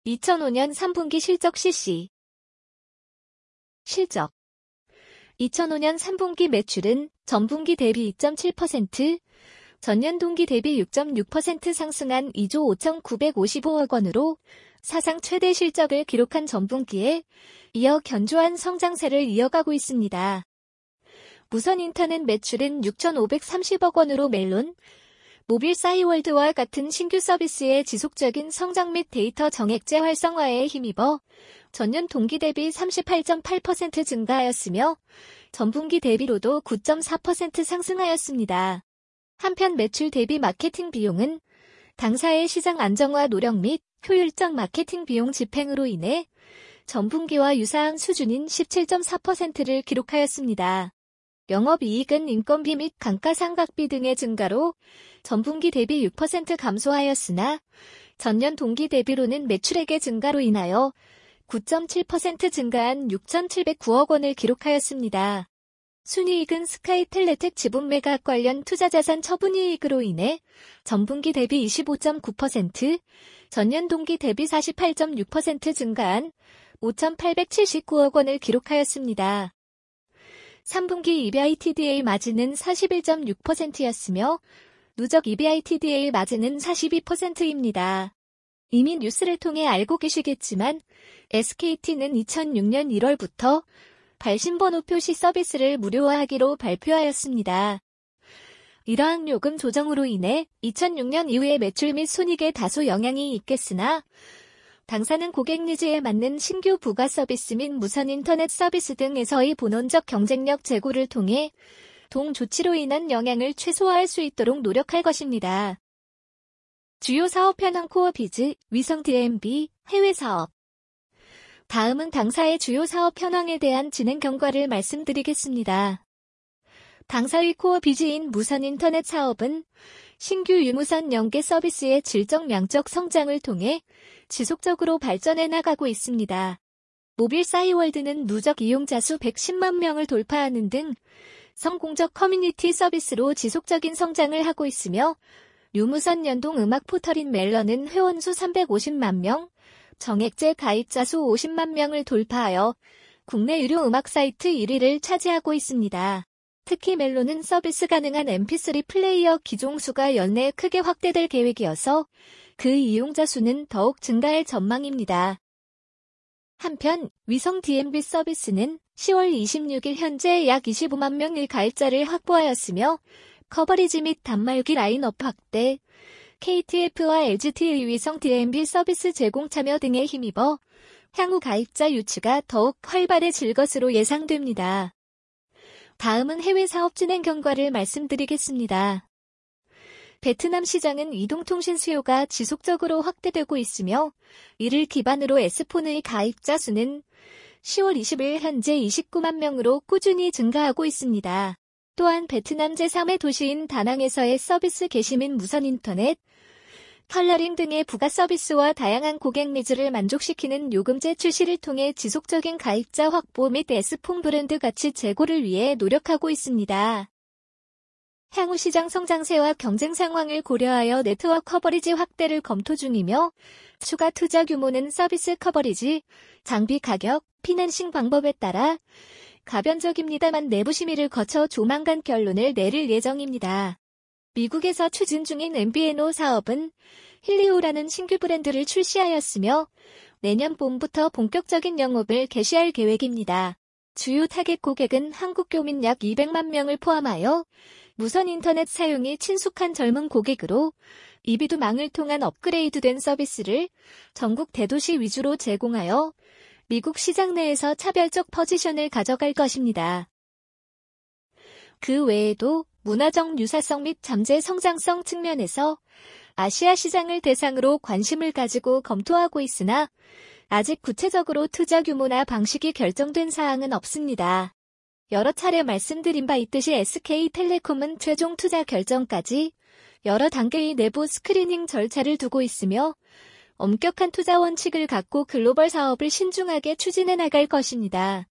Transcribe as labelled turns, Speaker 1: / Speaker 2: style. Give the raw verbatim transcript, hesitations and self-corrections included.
Speaker 1: 이천오년 삼분기 실적 씨씨. 실적. 이천오년 삼분기 매출은 전분기 대비 이 점 칠 퍼센트, 전년 동기 대비 육 점 육 퍼센트 상승한 이조 오천구백오십오억 원으로 사상 최대 실적을 기록한 전분기에 이어 견조한 성장세를 이어가고 있습니다. 무선 인터넷 매출은 육천오백삼십억 원으로 멜론, 모빌 싸이월드와 같은 신규 서비스의 지속적인 성장 및 데이터 정액제 활성화에 힘입어 전년 동기 대비 삼십팔 점 팔 퍼센트 증가하였으며 전분기 대비로도 구 점 사 퍼센트 상승하였습니다. 한편 매출 대비 마케팅 비용은 당사의 시장 안정화 노력 및 효율적 마케팅 비용 집행으로 인해 전분기와 유사한 수준인 십칠 점 사 퍼센트를 기록하였습니다. 영업이익은 인건비 및 감가상각비 등의 증가로 전분기 대비 육 퍼센트 감소하였으나 전년 동기 대비로는 매출액의 증가로 인하여 구 점 칠 퍼센트 증가한 육천칠백구억 원을 기록하였습니다. 순이익은 스카이텔레텍 지분 매각 관련 투자자산 처분이익으로 인해 전분기 대비 이십오 점 구 퍼센트, 전년 동기 대비 사십팔 점 육 퍼센트 증가한 오천팔백칠십구억 원을 기록하였습니다. 삼분기 이비아이티디에이 마진은 사십일 점 육 퍼센트였으며 누적 이비아이티디에이 마진은 사십이 퍼센트입니다. 이미 뉴스를 통해 알고 계시겠지만 에스케이티는 이천육년 일월부터 발신번호 표시 서비스를 무료화하기로 발표하였습니다. 이러한 요금 조정으로 인해 이천육년 이후의 매출 및 손익에 다소 영향이 있겠으나 당사는 고객 니즈에 맞는 신규 부가 서비스 및 무선 인터넷 서비스 등에서의 본원적 경쟁력 제고를 통해 동 조치로 인한 영향을 최소화할 수 있도록 노력할 것입니다. 주요 사업 현황 코어 비즈, 위성 디엠비, 해외 사업. 다음은 당사의 주요 사업 현황에 대한 진행 경과를 말씀드리겠습니다. 당사의 코어 비즈인 무선 인터넷 사업은 신규 유무선 연계 서비스의 질적 양적 성장을 통해 지속적으로 발전해 나가고 있습니다. 모빌 싸이월드는 누적 이용자 수 백십만 명을 돌파하는 등 성공적 커뮤니티 서비스로 지속적인 성장을 하고 있으며 유무선 연동 음악 포털인 멜런은 회원 수 삼백오십만 명, 정액제 가입자 수 오십만 명을 돌파하여 국내 유료 음악 사이트 일 위를 차지하고 있습니다. 특히 멜론은 서비스 가능한 엠피쓰리 플레이어 기종수가 연내 크게 확대될 계획이어서 그 이용자 수는 더욱 증가할 전망입니다. 한편 위성 디엠비 서비스는 시월 이십육일 현재 약 이십오만 명의 가입자를 확보하였으며 커버리지 및 단말기 라인업 확대, 케이티에프와 엘지티의 위성 디엠비 서비스 제공 참여 등에 힘입어 향후 가입자 유치가 더욱 활발해질 것으로 예상됩니다. 다음은 해외 사업 진행 경과를 말씀드리겠습니다. 베트남 시장은 이동통신 수요가 지속적으로 확대되고 있으며 이를 기반으로 에스폰의 가입자 수는 시월 이십일 현재 이십구만 명으로 꾸준히 증가하고 있습니다. 또한 베트남 제삼의 도시인 다낭에서의 서비스 개시 및 무선 인터넷, 컬러링 등의 부가 서비스와 다양한 고객 니즈를 만족시키는 요금제 출시를 통해 지속적인 가입자 확보 및 에스폰 브랜드 가치 제고를 위해 노력하고 있습니다. 향후 시장 성장세와 경쟁 상황을 고려하여 네트워크 커버리지 확대를 검토 중이며 추가 투자 규모는 서비스 커버리지, 장비 가격, 피낸싱 방법에 따라 가변적입니다만 내부 심의를 거쳐 조만간 결론을 내릴 예정입니다. 미국에서 추진 중인 엠비엔오 사업은 힐리오라는 신규 브랜드를 출시하였으며 내년 봄부터 본격적인 영업을 개시할 계획입니다. 주요 타겟 고객은 한국 교민 약 이백만 명을 포함하여 무선 인터넷 사용이 친숙한 젊은 고객으로 이비두망을 통한 업그레이드된 서비스를 전국 대도시 위주로 제공하여 미국 시장 내에서 차별적 포지션을 가져갈 것입니다. 그 외에도 문화적 유사성 및 잠재 성장성 측면에서 아시아 시장을 대상으로 관심을 가지고 검토하고 있으나 아직 구체적으로 투자 규모나 방식이 결정된 사항은 없습니다. 여러 차례 말씀드린 바 있듯이 에스케이텔레콤은 최종 투자 결정까지 여러 단계의 내부 스크리닝 절차를 두고 있으며 엄격한 투자 원칙을 갖고 글로벌 사업을 신중하게 추진해 나갈 것입니다.